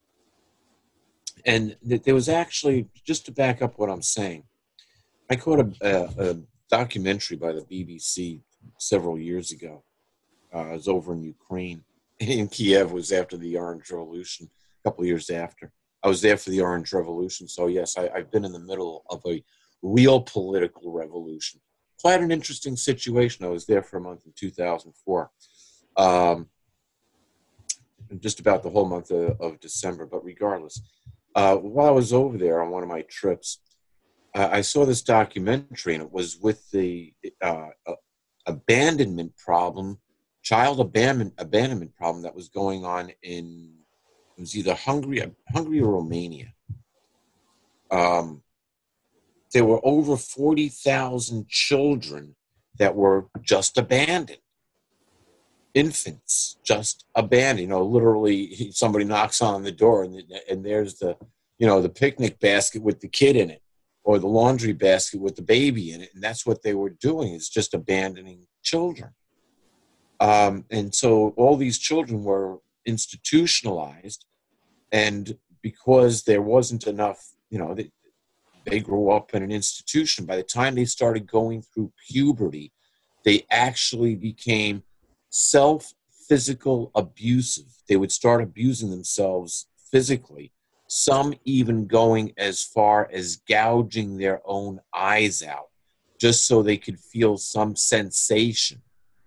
And th- there was actually, just to back up what I'm saying, I caught a, a, a documentary by the B B C several years ago. Uh, I was over in Ukraine. In Kiev. It was after the Orange Revolution, a couple of years after. I was there for the Orange Revolution. So, yes, I, I've been in the middle of a real political revolution. Quite an interesting situation. I was there for a month in two thousand four. Um, just about the whole month of, of December. But regardless, uh, while I was over there on one of my trips, uh, I saw this documentary, and it was with the uh, uh, abandonment problem, child abandonment, abandonment problem that was going on in, it was either Hungary, Hungary or Romania. Um, there were over forty thousand children that were just abandoned. Infants just abandoned. You know, literally somebody knocks on the door and, and there's the, you know, the picnic basket with the kid in it, or the laundry basket with the baby in it. And that's what they were doing, is just abandoning children. Um, and so all these children were institutionalized, and because there wasn't enough, you know, they, they grew up in an institution. By the time they started going through puberty, they actually became self-physical abusive. They would start abusing themselves physically, some even going as far as gouging their own eyes out, just so they could feel some sensation.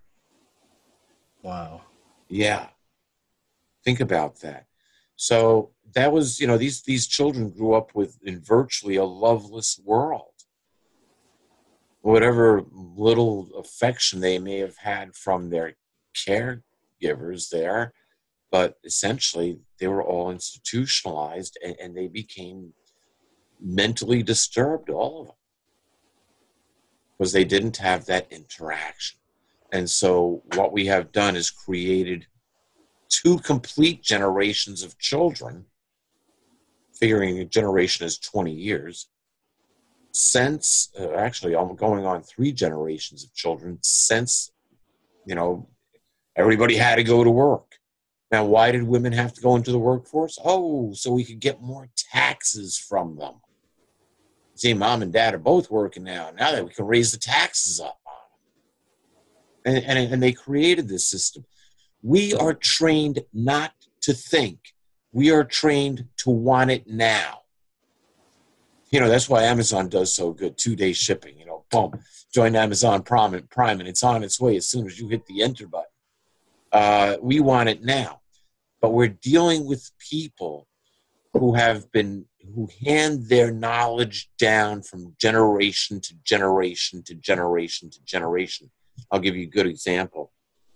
Wow. Yeah. Think about that. So that was, you know, these, these children grew up with, in virtually a loveless world. Whatever little affection they may have had from their caregivers there, but essentially they were all institutionalized, and, and they became mentally disturbed, all of them, because they didn't have that interaction. And so what we have done is created two complete generations of children, figuring a generation is twenty years, since, uh, actually I'm going on three generations of children since, you know, everybody had to go to work. Now, why did women have to go into the workforce? Oh, so we could get more taxes from them. See, mom and dad are both working now. Now that we can raise the taxes up on them. And, and, and they created this system. We are trained not to think. We are trained to want it now. You know, that's why Amazon does so good. Two-day shipping, you know, boom. Join Amazon Prime, Prime, and it's on its way as soon as you hit the enter button. Uh, we want it now. But we're dealing with people who have been, who hand their knowledge down from generation to generation to generation to generation. I'll give you a good example.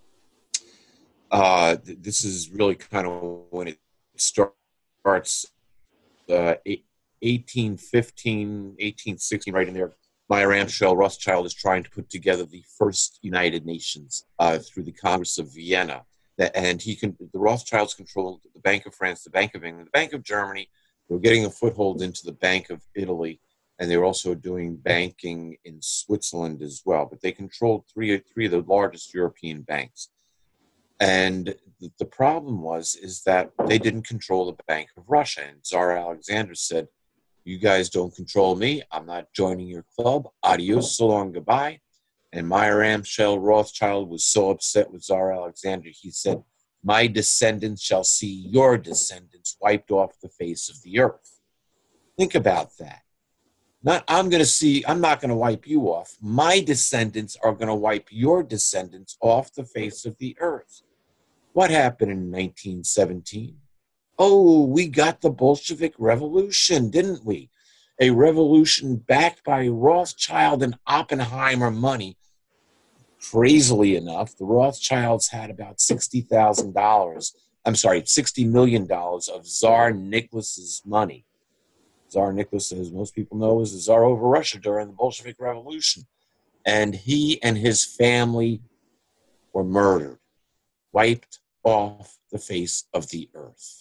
Uh, th- this is really kind of when it starts, uh, eighteen fifteen, eighteen sixteen, right in there. Meyer Amschel Rothschild is trying to put together the first United Nations uh, through the Congress of Vienna. And he can, the Rothschilds controlled the Bank of France, the Bank of England, the Bank of Germany. They were getting a foothold into the Bank of Italy, and they were also doing banking in Switzerland as well. But they controlled three, three of the largest European banks. And the, the problem was is that they didn't control the Bank of Russia. And Tsar Alexander said, "You guys don't control me. I'm not joining your club. Adios, so long, goodbye." And Meyer Amschel Rothschild was so upset with Tsar Alexander, he said, "My descendants shall see your descendants wiped off the face of the earth." Think about that. Not, I'm going to see, I'm not going to wipe you off. My descendants are going to wipe your descendants off the face of the earth. What happened in nineteen seventeen? Oh, we got the Bolshevik Revolution, didn't we? A revolution backed by Rothschild and Oppenheimer money. Crazily enough, the Rothschilds had about sixty thousand dollars, I'm sorry, sixty million dollars of Tsar Nicholas's money. Tsar Nicholas, as most people know, was the Tsar over Russia during the Bolshevik Revolution. And he and his family were murdered, wiped off the face of the earth.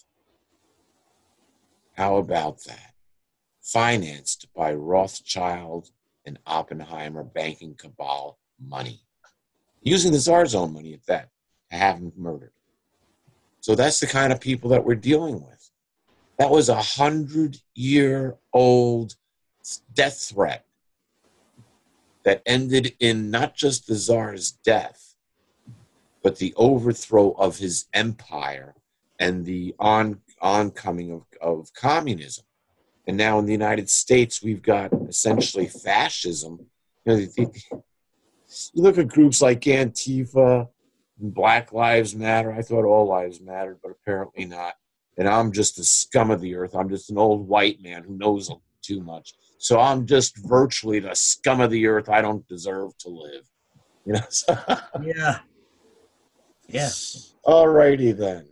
How about that? Financed by Rothschild and Oppenheimer banking cabal money. Using the Tsar's own money at that, to have him murdered. So that's the kind of people that we're dealing with. That was a hundred-year-old death threat that ended in not just the Tsar's death, but the overthrow of his empire and the on oncoming of, of communism. And now in the United States, we've got essentially fascism. You know, you look at groups like Antifa and Black Lives Matter. I thought all lives mattered, but apparently not. And I'm just the scum of the earth. I'm just an old white man who knows too much. So I'm just virtually the scum of the earth. I don't deserve to live. You know. So Yeah. Yeah. All righty then.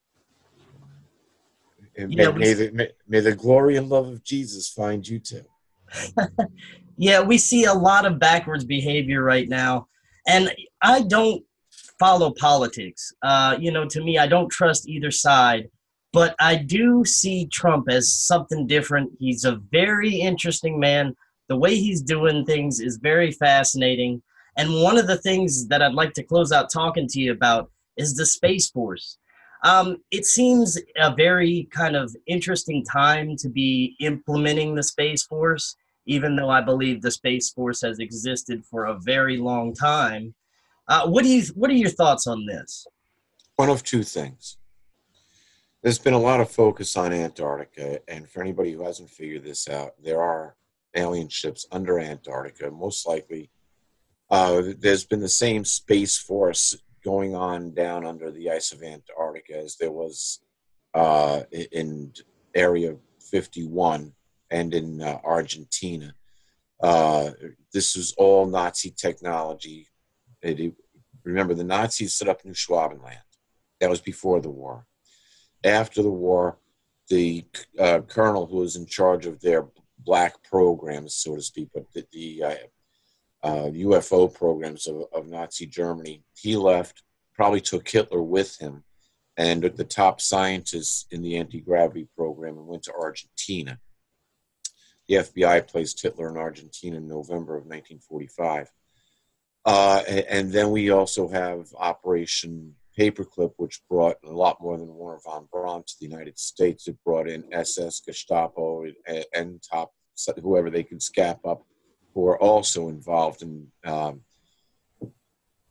Yeah, May, we, may, the, may, may the glory and love of Jesus find you too. yeah, we see a lot of backwards behavior right now. And I don't follow politics. Uh, you know, to me, I don't trust either side. But I do see Trump as something different. He's a very interesting man. The way he's doing things is very fascinating. And one of the things that I'd like to close out talking to you about is the Space Force. Um, it seems a very kind of interesting time to be implementing the Space Force, even though I believe the Space Force has existed for a very long time. Uh, what do you? What are your thoughts on this? One of two things. There's been a lot of focus on Antarctica, and for anybody who hasn't figured this out, there are alien ships under Antarctica. Most likely, uh, there's been the same Space Force going on down under the ice of Antarctica as there was uh, in Area fifty-one and in uh, Argentina. Uh, this was all Nazi technology. It, remember, the Nazis set up New Schwabenland. That was before the war. After the war, the uh, colonel who was in charge of their black programs, so to speak, but the, the uh, uh, U F O programs of, of Nazi Germany, he left, probably took Hitler with him, and the top scientists in the anti-gravity program, and went to Argentina. The F B I placed Hitler in Argentina in November of nineteen forty-five. Uh, and, and then we also have Operation Paperclip, which brought a lot more than Wernher von Braun to the United States. It brought in S S, Gestapo, and, and top whoever they could scap up, who are also involved in um,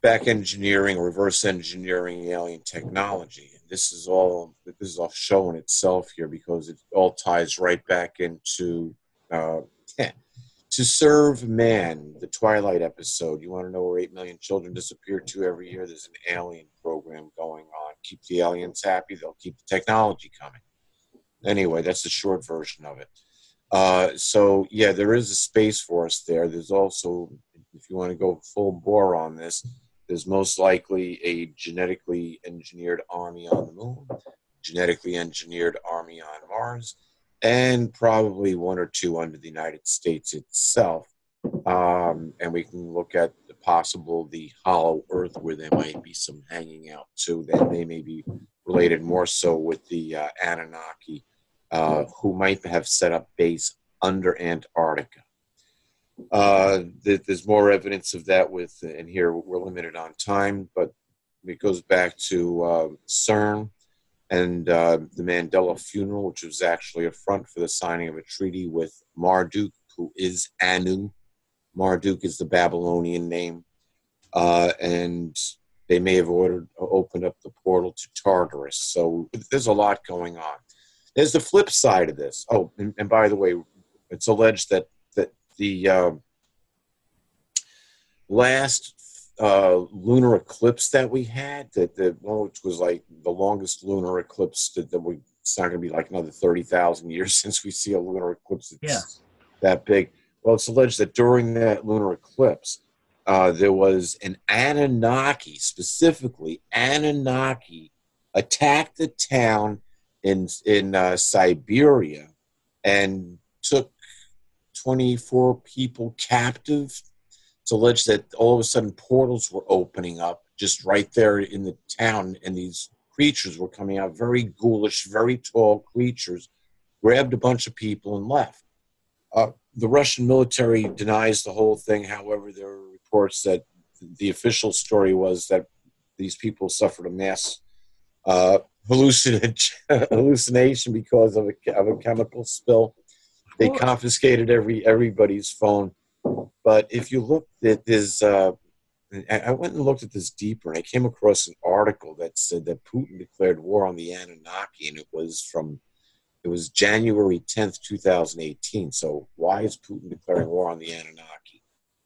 back engineering, reverse engineering alien technology. And this is all this is all showing itself here because it all ties right back into uh, to serve man, the Twilight episode. You want to know where eight million children disappear to every year? There's an alien program going on. Keep the aliens happy, they'll keep the technology coming. Anyway, that's the short version of it. Uh, so, yeah, there is a space force there. There's also, if you want to go full bore on this, there's most likely a genetically engineered army on the moon, genetically engineered army on Mars, and probably one or two under the United States itself. Um, and we can look at the possible, the hollow earth where there might be some hanging out too. That they may be related more so with the uh, Anunnaki, uh, who might have set up base under Antarctica. Uh, there's more evidence of that with, and here we're limited on time, but it goes back to uh, CERN and uh, the Mandela funeral, which was actually a front for the signing of a treaty with Marduk, who is Anu. Marduk is the Babylonian name. Uh, and they may have ordered, opened up the portal to Tartarus. So there's a lot going on. There's the flip side of this. Oh, and, and by the way, it's alleged that, that the uh, last uh, lunar eclipse that we had, that the one which was like the longest lunar eclipse, that, that we, it's not going to be like another thirty thousand years since we see a lunar eclipse that's yeah. that big. Well, it's alleged that during that lunar eclipse, uh, there was an Anunnaki, specifically Anunnaki, attacked the town in in uh, Siberia and took twenty-four people captive. It's alleged that all of a sudden portals were opening up just right there in the town, and these creatures were coming out, very ghoulish, very tall creatures, grabbed a bunch of people and left. Uh, the Russian military denies the whole thing. However, there are reports that the official story was that these people suffered a mass uh, hallucin- hallucination because of a, of a chemical spill. They confiscated every everybody's phone. But if you look at this, uh, I went and looked at this deeper, and I came across an article that said that Putin declared war on the Anunnaki, and it was from It was January tenth, twenty eighteen. So why is Putin declaring war on the Anunnaki?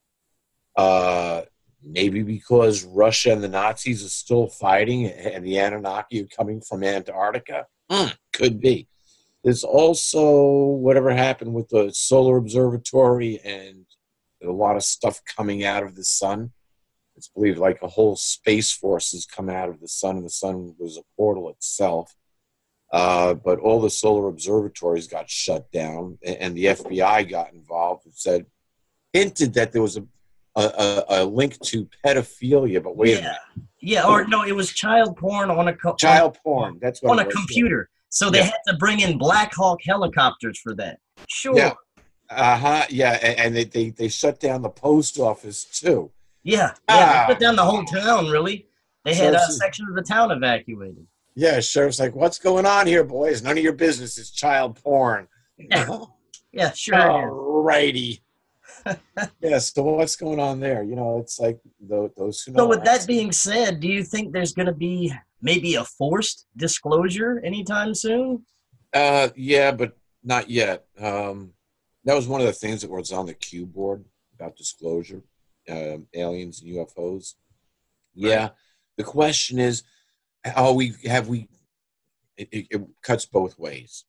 Uh, maybe because Russia and the Nazis are still fighting and the Anunnaki are coming from Antarctica? Mm, could be. There's also whatever happened with the Solar Observatory and a lot of stuff coming out of the sun. It's believed like a whole space force has come out of the sun, and the sun was a portal itself. Uh, but all the solar observatories got shut down, and the F B I got involved and said, hinted that there was a a, a link to pedophilia. But wait yeah. a minute, yeah, or no, it was child porn on a co- child porn. That's what on it a was, computer. yeah. So they yeah. had to bring in Black Hawk helicopters for that. Sure. Yeah. Uh huh. Yeah, and, and they, they they shut down the post office too. Yeah. Yeah. Ah. They shut down the whole town. Really, they had a Sheriff's- section of the town evacuated. Yeah, sheriff's like, what's going on here, boys? None of your business. It's child porn. Yeah, yeah sure. All righty. Yeah, so what's going on there? You know, it's like those, those who know. So with that being said, do you think there's going to be maybe a forced disclosure anytime soon? Uh, yeah, but not yet. Um, that was one of the things that was on the Q board about disclosure, um, aliens and U F Os. Yeah, right. The question is, are we have we? It, it, it cuts both ways.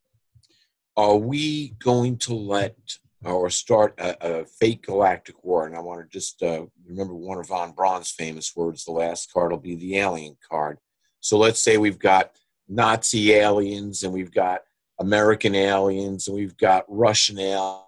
Are we going to let or start a, a fake galactic war? And I want to just uh, remember one of von Braun's famous words: "The last card will be the alien card." So let's say we've got Nazi aliens, and we've got American aliens, and we've got Russian aliens.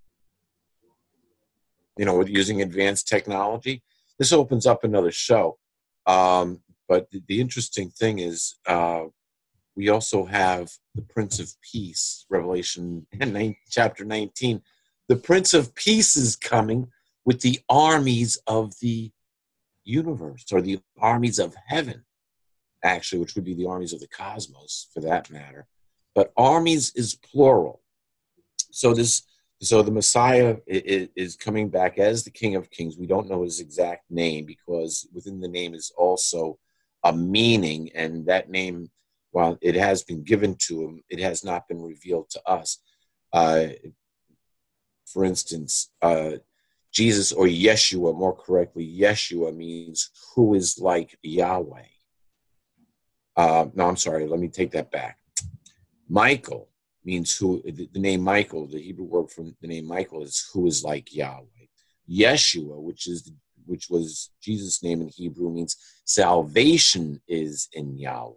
You know, using advanced technology. This opens up another show. Um, But the, the interesting thing is, uh, we also have the Prince of Peace, Revelation chapter nineteen. The Prince of Peace is coming with the armies of the universe, or the armies of heaven, actually, which would be the armies of the cosmos, for that matter. But armies is plural. So this So the Messiah is coming back as the King of Kings. We don't know his exact name because within the name is also a meaning, and that name, while it has been given to him, it has not been revealed to us. Uh, for instance, uh, Jesus, or Yeshua, more correctly, Yeshua means who is like Yahweh. Uh, no, I'm sorry. Let me take that back. Michael means who, the, the name Michael, the Hebrew word for the name Michael is who is like Yahweh. Yeshua, which is which was Jesus' name in Hebrew, means salvation is in Yahweh.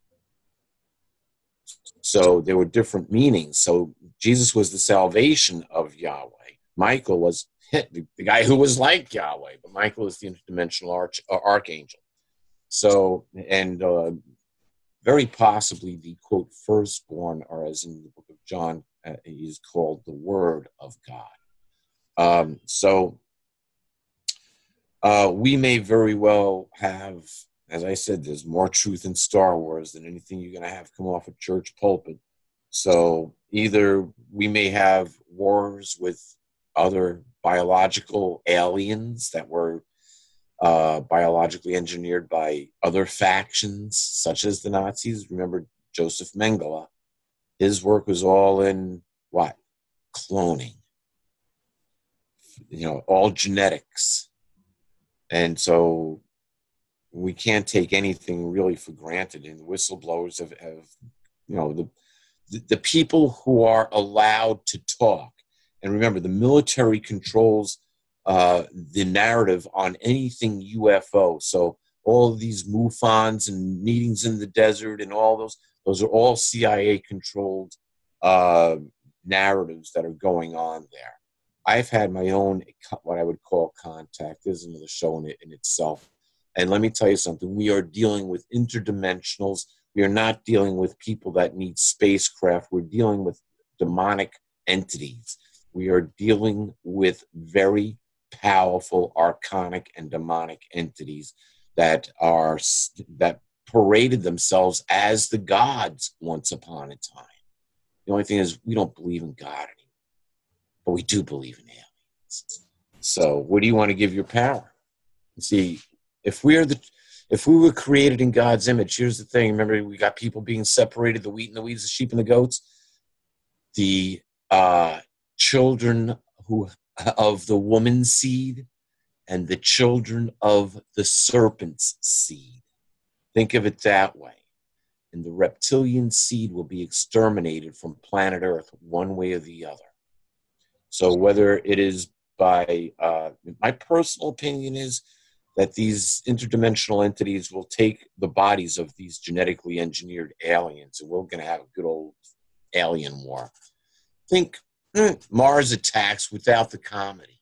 So there were different meanings. So Jesus was the salvation of Yahweh. Michael was the, the guy who was like Yahweh, but Michael is the interdimensional arch, uh, archangel. So, and uh, very possibly the, quote, firstborn, or as in the book of John, uh, is called the Word of God. Um, so uh, we may very well have, as I said, there's more truth in Star Wars than anything you're going to have come off a church pulpit. So either we may have wars with other biological aliens that were Uh, biologically engineered by other factions, such as the Nazis. Remember Joseph Mengele. His work was all in what? Cloning. You know, all genetics. And so we can't take anything really for granted. And the whistleblowers have, have you know, the, the, the people who are allowed to talk. And remember, the military controls Uh, the narrative on anything U F O. So all of these MUFONs and meetings in the desert and all those, those are all C I A controlled uh, narratives that are going on there. I've had my own, what I would call contact. There's another show in, it, in itself. And let me tell you something, we are dealing with interdimensionals. We are not dealing with people that need spacecraft. We're dealing with demonic entities. We are dealing with very powerful, archonic, and demonic entities that are that paraded themselves as the gods once upon a time. The only thing is, we don't believe in God anymore, but we do believe in aliens. So, what do you want to give your power? See, if we're the if we were created in God's image, here's the thing. Remember, we got people being separated: the wheat and the weeds, the sheep and the goats. The uh, children who of the woman's seed and the children of the serpent's seed. Think of it that way. And the reptilian seed will be exterminated from planet Earth one way or the other. So whether it is by, uh, my personal opinion is that these interdimensional entities will take the bodies of these genetically engineered aliens, and we're going to have a good old alien war. Think Mm, Mars Attacks without the comedy.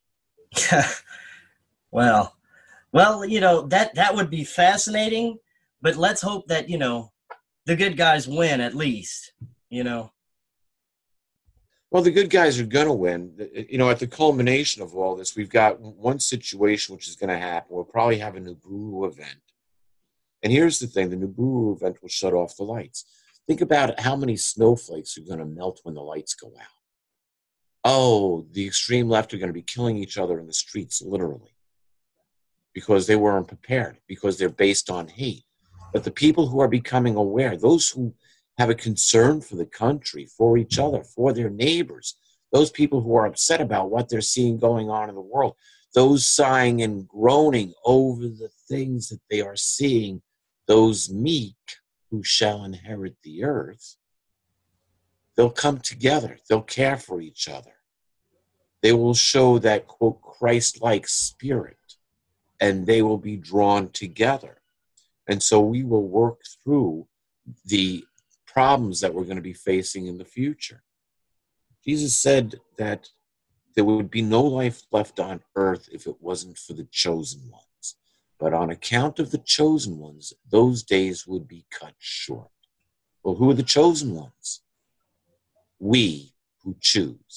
well, well, you know, that, that would be fascinating, but let's hope that, you know, the good guys win at least, you know. Well, the good guys are going to win. You know, at the culmination of all this, we've got one situation which is going to happen. We'll probably have a Nibiru event. And here's the thing, the Nibiru event will shut off the lights. Think about how many snowflakes are going to melt when the lights go out. Oh, the extreme left are going to be killing each other in the streets, literally, because they weren't prepared, because they're based on hate. But the people who are becoming aware, those who have a concern for the country, for each other, for their neighbors, those people who are upset about what they're seeing going on in the world, those sighing and groaning over the things that they are seeing, those meek who shall inherit the earth, they'll come together. They'll care for each other. They will show that, quote, Christ-like spirit, and they will be drawn together. And so we will work through the problems that we're going to be facing in the future. Jesus said that there would be no life left on earth if it wasn't for the chosen ones. But on account of the chosen ones, those days would be cut short. Well, who are the chosen ones? We who choose.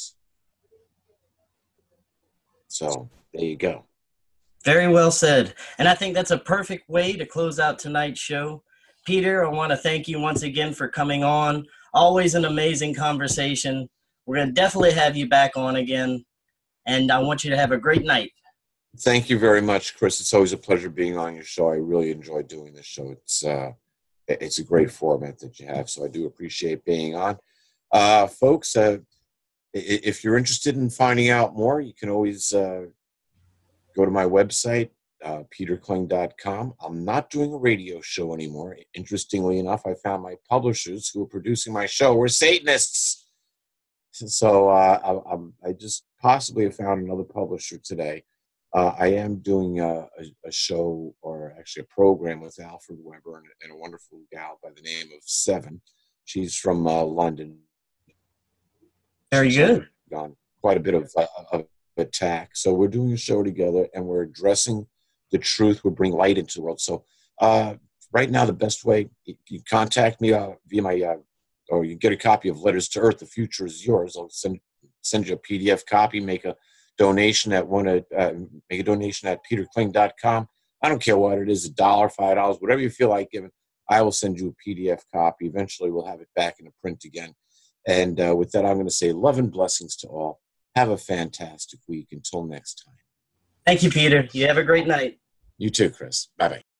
So there you go. Very well said. And I think that's a perfect way to close out tonight's show. Peter, I want to thank you once again for coming on. Always an amazing conversation. We're going to definitely have you back on again, and I want you to have a great night. Thank you very much, Chris. It's always a pleasure being on your show. I really enjoy doing this show. It's uh, it's a great format that you have, so I do appreciate being on. Uh, folks, uh, if you're interested in finding out more, you can always uh, go to my website, uh, peter kling dot com. I'm not doing a radio show anymore. Interestingly enough, I found my publishers who were producing my show were Satanists. So uh, I, I'm, I just possibly have found another publisher today. Uh, I am doing a, a, a show, or actually a program, with Alfred Weber and, and a wonderful gal by the name of Seven. She's from uh, London. Very She's good. Gone quite a bit of, uh, of attack. So we're doing a show together, and we're addressing the truth. We're bringing light into the world. So uh, right now, the best way, you, you contact me uh, via my, uh, or you get a copy of Letters to Earth. The Future is Yours. I'll send send you a P D F copy. Make a donation at one uh, make a donation at peter kling dot com. I don't care what it is, a dollar, five dollars, whatever you feel like giving. I will send you a P D F copy. Eventually, we'll have it back in a print again. And uh, with that, I'm going to say love and blessings to all. Have a fantastic week. Until next time. Thank you, Peter. You have a great night. You too, Chris. Bye bye.